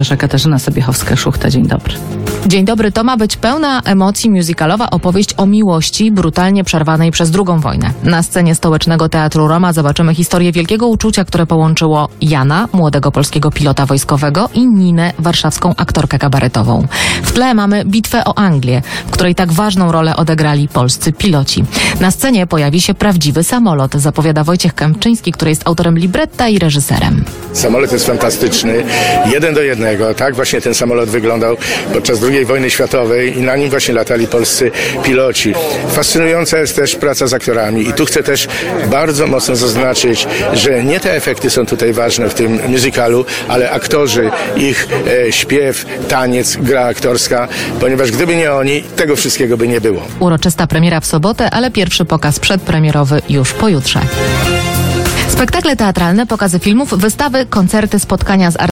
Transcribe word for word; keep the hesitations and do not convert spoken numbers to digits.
Katarzyna Sobiechowska-Szuchta, dzień dobry. Dzień dobry, to ma być pełna emocji musicalowa opowieść o miłości brutalnie przerwanej przez drugą wojnę. Na scenie Stołecznego Teatru Roma zobaczymy historię wielkiego uczucia, które połączyło Jana, młodego polskiego pilota wojskowego, i Ninę, warszawską aktorkę kabaretową. W tle mamy bitwę o Anglię, w której tak ważną rolę odegrali polscy piloci. Na scenie pojawi się prawdziwy samolot, zapowiada Wojciech Kępczyński, który jest autorem libretta i reżyserem. Samolot jest fantastyczny, jeden do jednego, tak właśnie ten samolot wyglądał podczas drugiej wojny światowej i na nim właśnie latali polscy piloci. Fascynująca jest też praca z aktorami i tu chcę też bardzo mocno zaznaczyć, że nie te efekty są tutaj ważne w tym musicalu, ale aktorzy, ich e, śpiew, taniec, gra aktorska, ponieważ gdyby nie oni, tego wszystkiego by nie było. Uroczysta premiera w sobotę, ale pierwszy pokaz przedpremierowy już pojutrze. Spektakle teatralne, pokazy filmów, wystawy, koncerty, spotkania z artystami.